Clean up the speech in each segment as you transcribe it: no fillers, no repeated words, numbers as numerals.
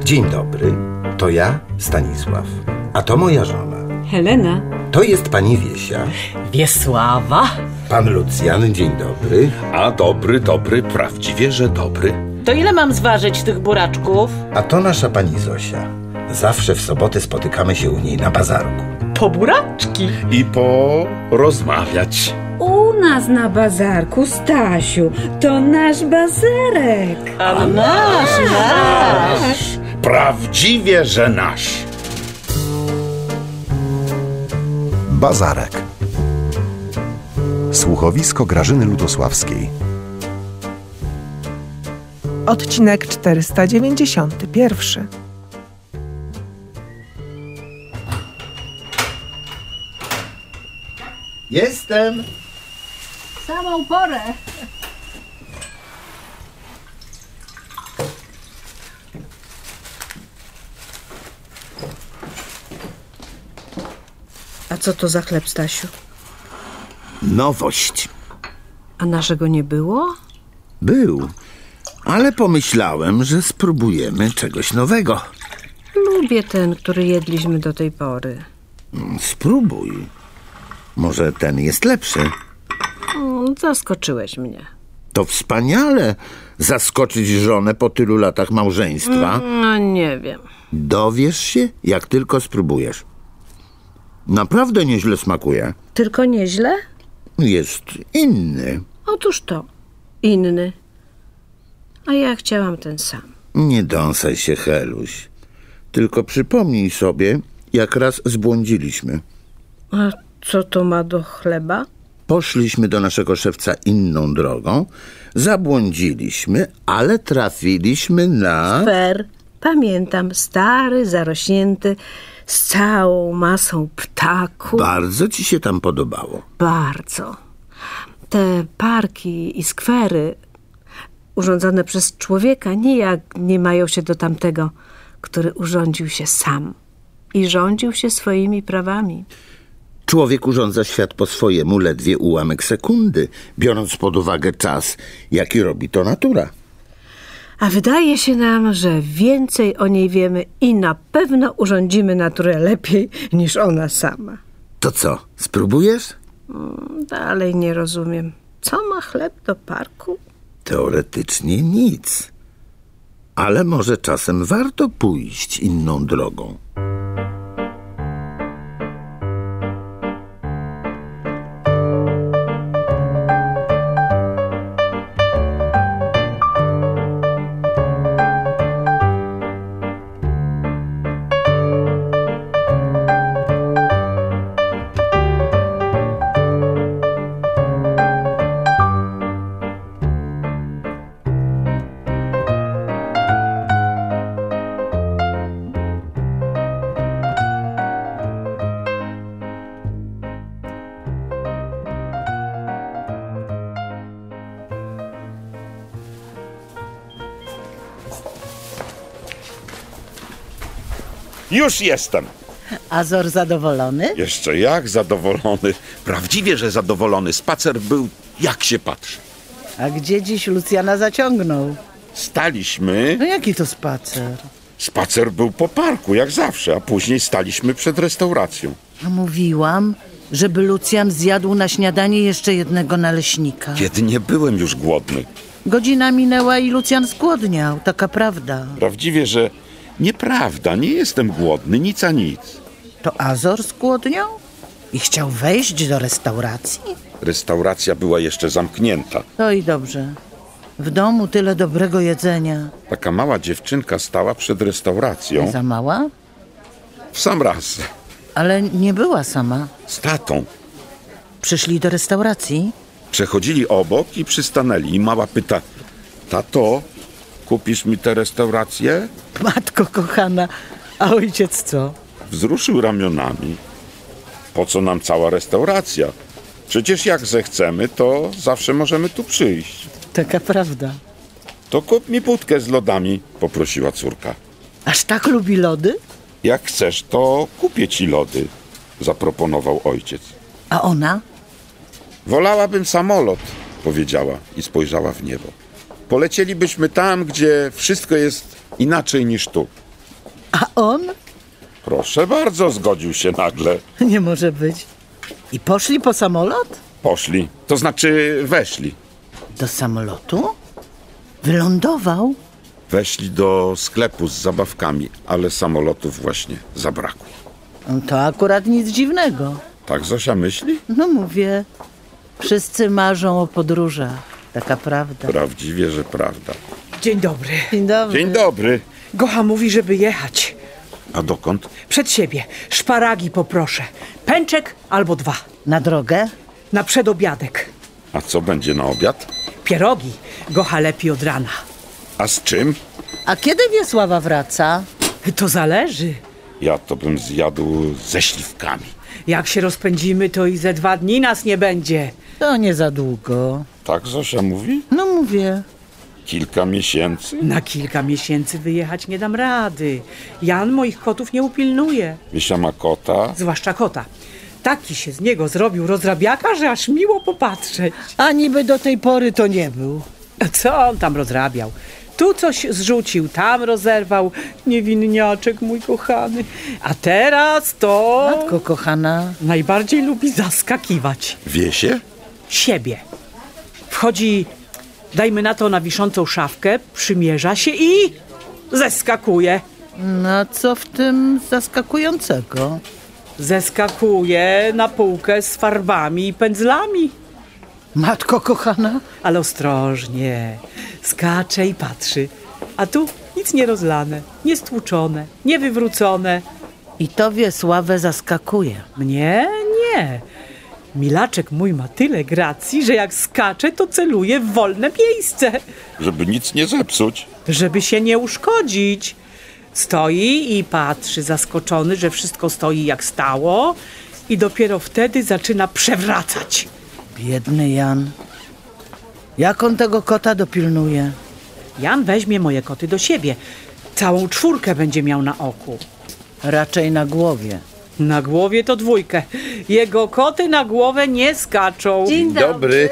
Dzień dobry, to ja, Stanisław, a to moja żona. Helena. To jest pani Wiesia. Wiesława. Pan Lucjan, dzień dobry. A dobry, prawdziwie, że dobry. To ile mam zważyć tych buraczków? A to nasza pani Zosia. Zawsze w soboty spotykamy się u niej na bazarku. Po buraczki. I porozmawiać. U nas na bazarku, Stasiu, to nasz bazarek. A nasz. Prawdziwie, że nasz. Bazarek. Słuchowisko Grażyny Ludosławskiej. Odcinek 491. Jestem. Samą porę. A co to za chleb, Stasiu? Nowość. A naszego nie było? Był, ale pomyślałem, że spróbujemy czegoś nowego. Lubię ten, który jedliśmy do tej pory. Spróbuj. Może ten jest lepszy. Zaskoczyłeś mnie. To wspaniale zaskoczyć żonę po tylu latach małżeństwa. No nie wiem. Dowiesz się, jak tylko spróbujesz. Naprawdę nieźle smakuje. Tylko nieźle? Jest inny. Otóż to. Inny. A ja chciałam ten sam. Nie dąsaj się, Heluś. Tylko przypomnij sobie, jak raz zbłądziliśmy. A co to ma do chleba? Poszliśmy do naszego szewca inną drogą, zabłądziliśmy, ale trafiliśmy na... Fer. Pamiętam, stary, zarośnięty, z całą masą ptaków. Bardzo ci się tam podobało. Bardzo. Te parki i skwery urządzone przez człowieka nijak nie mają się do tamtego, który urządził się sam i rządził się swoimi prawami. Człowiek urządza świat po swojemu ledwie ułamek sekundy, biorąc pod uwagę czas, jaki robi to natura. A wydaje się nam, że więcej o niej wiemy i na pewno urządzimy naturę lepiej niż ona sama. To co, spróbujesz? Dalej nie rozumiem. Co ma chleb do parku? Teoretycznie nic. Ale może czasem warto pójść inną drogą. Już jestem. Azor zadowolony? Jeszcze jak zadowolony. Prawdziwie, że zadowolony. Spacer był jak się patrzy. A gdzie dziś Lucjana zaciągnął? Staliśmy... No jaki to spacer? Spacer był po parku, jak zawsze, a później staliśmy przed restauracją. A mówiłam, żeby Lucjan zjadł na śniadanie jeszcze jednego naleśnika. Kiedy nie byłem już głodny. Godzina minęła i Lucjan zgłodniał, taka prawda. Prawdziwie, że nieprawda, nie jestem głodny, nic a nic. To Azor zgłodniał? I chciał wejść do restauracji? Restauracja była jeszcze zamknięta. To i dobrze. W domu tyle dobrego jedzenia. Taka mała dziewczynka stała przed restauracją. Za mała? W sam raz. Ale nie była sama. Z tatą. Przyszli do restauracji? Przechodzili obok i przystanęli. I mała pyta: tato, kupisz mi tę restaurację? Matko kochana, a ojciec co? Wzruszył ramionami. Po co nam cała restauracja? Przecież jak zechcemy, to zawsze możemy tu przyjść. Taka prawda. To kup mi budkę z lodami, poprosiła córka. Aż tak lubi lody? Jak chcesz, to kupię ci lody, zaproponował ojciec. A ona? Wolałabym samolot, powiedziała i spojrzała w niebo. Polecielibyśmy tam, gdzie wszystko jest inaczej niż tu. A on? Proszę bardzo, zgodził się nagle. Nie może być. I poszli po samolot? Poszli, to znaczy weszli. Do samolotu? Wylądował? Weszli do sklepu z zabawkami, ale samolotów właśnie zabrakło. To akurat nic dziwnego. Tak Zosia myśli? No mówię, wszyscy marzą o podróżach. Taka prawda. Prawdziwie, że prawda. Dzień dobry. Dzień dobry. Dzień dobry. Gocha mówi, żeby jechać. A dokąd? Przed siebie. Szparagi poproszę. Pęczek albo 2. Na drogę? Na przedobiadek. A co będzie na obiad? Pierogi. Gocha lepi od rana. A z czym? A kiedy Wiesława wraca? To zależy. Ja to bym zjadł ze śliwkami. Jak się rozpędzimy, to i ze 2 dni nas nie będzie. To nie za długo. Tak Zosia mówi? No mówię. Kilka miesięcy? Na kilka miesięcy wyjechać nie dam rady. Jan moich kotów nie upilnuje. Wiesia ma kota. Zwłaszcza kota. Taki się z niego zrobił rozrabiaka, że aż miło popatrzeć. A niby do tej pory to nie był. Co on tam rozrabiał? Tu coś zrzucił, tam rozerwał. Niewinniaczek mój kochany. A teraz to... Matko kochana. Najbardziej lubi zaskakiwać. Wiesie? Siebie. Wchodzi, dajmy na to, na wiszącą szafkę, przymierza się i zeskakuje. No co w tym zaskakującego? Zeskakuje na półkę z farbami i pędzlami. Matko kochana? Ale ostrożnie. Skacze i patrzy. A tu nic nie rozlane, nie stłuczone, nie wywrócone. I to Wiesławę zaskakuje. Mnie? Nie. Milaczek mój ma tyle gracji, że jak skacze, to celuje w wolne miejsce, Żeby nic nie zepsuć. żeby się nie uszkodzić. Stoi i patrzy zaskoczony, że wszystko stoi jak stało i dopiero wtedy zaczyna przewracać. Biedny Jan. Jak on tego kota dopilnuje? Jan weźmie moje koty do siebie. Całą 4 będzie miał na oku. Raczej na głowie. Na głowie to 2. Jego koty na głowę nie skaczą. Dzień dobry.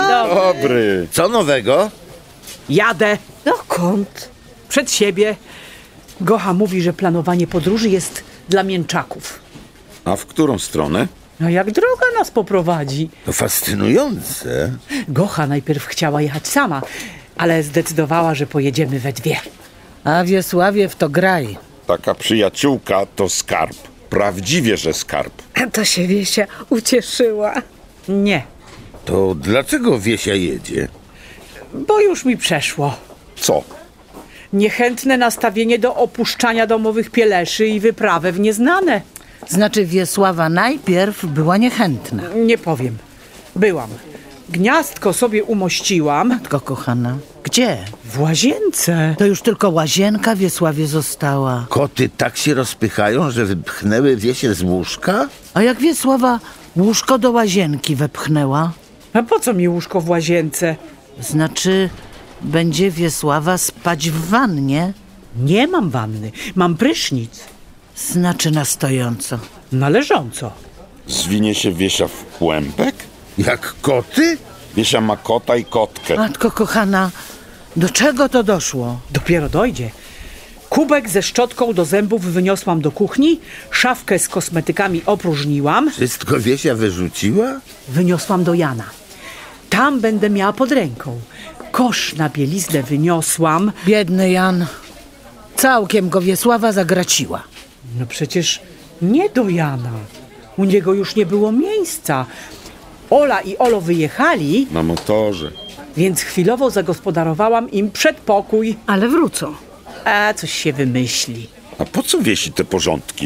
Dobry. Co nowego? Jadę Dokąd? przed siebie. Gocha mówi, że planowanie podróży jest dla mięczaków. A w którą stronę? No jak droga nas poprowadzi? To fascynujące. Gocha najpierw chciała jechać sama, ale zdecydowała, że pojedziemy we 2. A Wiesławiew to graj. Taka przyjaciółka to skarb. Prawdziwie, że skarb. To się Wiesia ucieszyła. Nie, To dlaczego Wiesia jedzie? bo już mi przeszło. Co? Niechętne nastawienie do opuszczania domowych pieleszy i wyprawę w nieznane. Znaczy Wiesława najpierw była niechętna. Nie powiem. Byłam. Gniazdko sobie umościłam Matko kochana. Gdzie? w łazience. To już tylko łazienka Wiesławie została. Koty tak się rozpychają, że wypchnęły Wiesię z łóżka? A jak Wiesława łóżko do łazienki wepchnęła? A po co mi łóżko w łazience? Znaczy, będzie Wiesława spać w wannie? Nie mam wanny, mam prysznic. Znaczy na stojąco. Na leżąco. Zwinie się Wiesia w kłębek? Jak koty? Wiesia ma kota i kotkę. Matko kochana, do czego to doszło? Dopiero dojdzie. Kubek ze szczotką do zębów wyniosłam do kuchni, szafkę z kosmetykami opróżniłam, Wszystko Wiesia wyrzuciła? wyniosłam do Jana. Tam będę miała pod ręką. Kosz na bieliznę wyniosłam. Biedny Jan. Całkiem go Wiesława zagraciła. No przecież nie do Jana. U niego już nie było miejsca. Ola i Olo wyjechali, Na motorze. więc chwilowo zagospodarowałam im przedpokój. Ale wrócą. A coś się wymyśli. A po co Wiesi te porządki?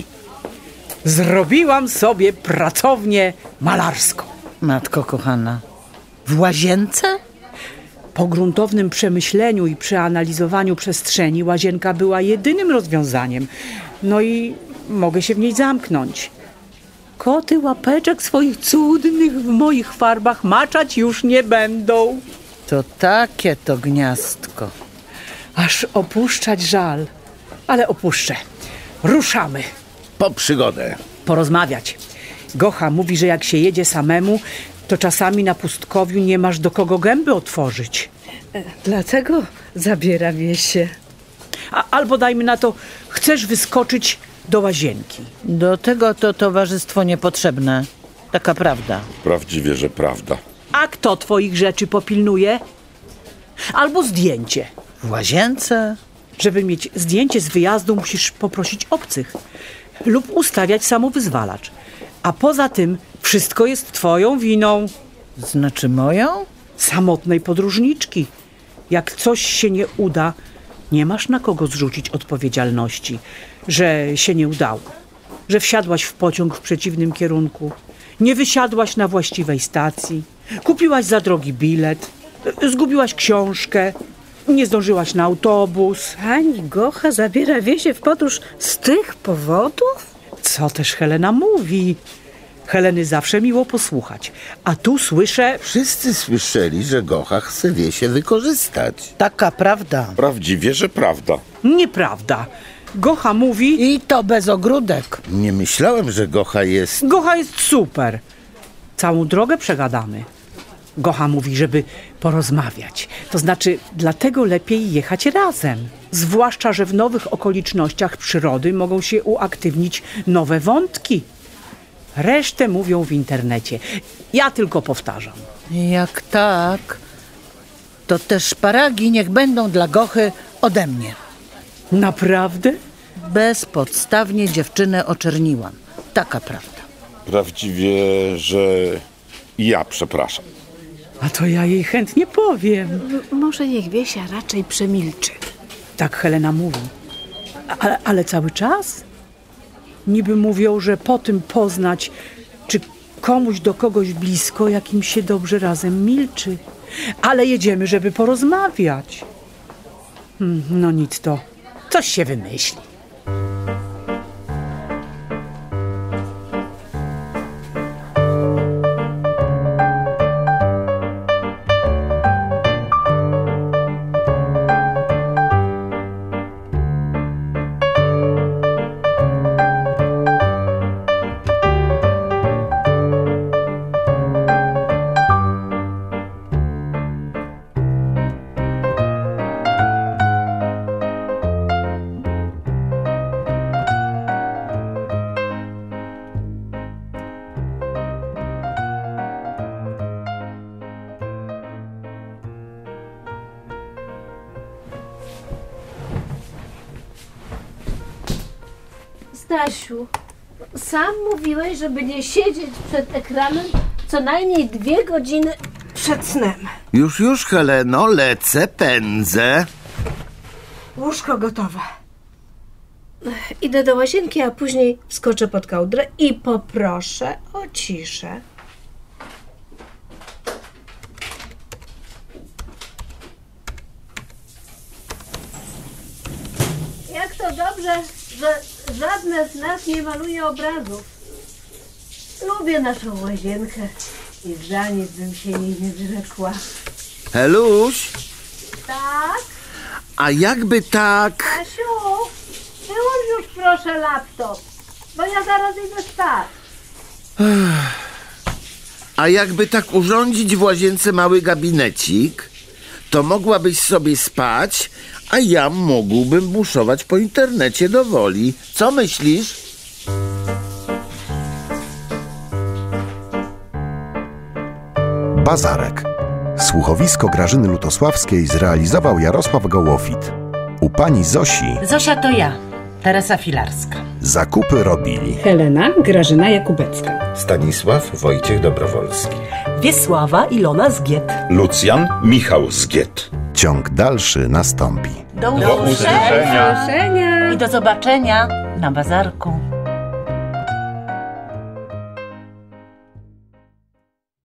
Zrobiłam sobie pracownię malarską. Matko kochana. W łazience? Po gruntownym przemyśleniu i przeanalizowaniu przestrzeni łazienka była jedynym rozwiązaniem. No i mogę się w niej zamknąć. Koty łapeczek swoich cudnych w moich farbach maczać już nie będą. To takie to gniazdko. Aż opuszczać żal. Ale opuszczę. Ruszamy. Po przygodę. Porozmawiać. Gocha mówi, że jak się jedzie samemu, to czasami na pustkowiu nie masz do kogo gęby otworzyć. Dlatego zabiera Wiesię. Albo dajmy na to, chce chcesz wyskoczyć do łazienki. Do tego to towarzystwo niepotrzebne. Taka prawda. Prawdziwie, że prawda. A kto twoich rzeczy popilnuje? Albo zdjęcie. W łazience? Żeby mieć zdjęcie z wyjazdu, musisz poprosić obcych lub ustawiać samowyzwalacz. A poza tym wszystko jest twoją winą. Znaczy moją? Samotnej podróżniczki. Jak coś się nie uda, nie masz na kogo zrzucić odpowiedzialności, że się nie udało, że wsiadłaś w pociąg w przeciwnym kierunku, nie wysiadłaś na właściwej stacji, kupiłaś za drogi bilet, zgubiłaś książkę, nie zdążyłaś na autobus. Pani Gocha zabiera Wiesię w podróż z tych powodów? Co też Helena mówi? Heleny zawsze miło posłuchać, a tu słyszę... Wszyscy słyszeli, że Gocha chce Wiesię wykorzystać. Taka prawda. Prawdziwie, że prawda. Nieprawda. Gocha mówi... I to bez ogródek. Nie myślałem, że Gocha jest... Gocha jest super. Całą drogę przegadamy. Gocha mówi, żeby porozmawiać. To znaczy, dlatego lepiej jechać razem. Zwłaszcza, że w nowych okolicznościach przyrody mogą się uaktywnić nowe wątki. Resztę mówią w internecie. Ja tylko powtarzam. Jak tak, to te szparagi niech będą dla Gochy ode mnie. Naprawdę? Bezpodstawnie dziewczynę oczerniłam. Taka prawda. Prawdziwie, że ja przepraszam. A to ja jej chętnie powiem. Może niech Wiesia raczej przemilczy. Tak Helena mówi. Ale cały czas? Niby mówią, że po tym poznać, czy komuś do kogoś blisko, jak im się dobrze razem milczy. Ale jedziemy, żeby porozmawiać. No nic to. Coś się wymyśli. Stasiu, sam mówiłeś, żeby nie siedzieć przed ekranem co najmniej 2 godziny przed snem. Już, Heleno, lecę, pędzę. Łóżko gotowe. Idę do łazienki, a później wskoczę pod kołdrę i poproszę o ciszę. Jak to dobrze, że żadne z nas nie maluje obrazów. Lubię naszą łazienkę i za nic bym się jej nie wyrzekła. Heluś, Tak? a jakby tak... Kasiu, wyłącz już proszę laptop, bo ja zaraz idę spać. A jakby tak urządzić w łazience mały gabinecik, to mogłabyś sobie spać, a ja mógłbym buszować po internecie do woli. Co myślisz? Bazarek. Słuchowisko Grażyny Lutosławskiej zrealizował Jarosław Gołofit. U pani Zosi Zosia to ja, Teresa Filarska. zakupy robili Helena Grażyna Jakubecka. Stanisław Wojciech Dobrowolski. Wiesława Ilona Zgiet. Lucjan Michał Zgiet. Ciąg dalszy nastąpi. Do usłyszenia. Proszenia. I do zobaczenia na bazarku.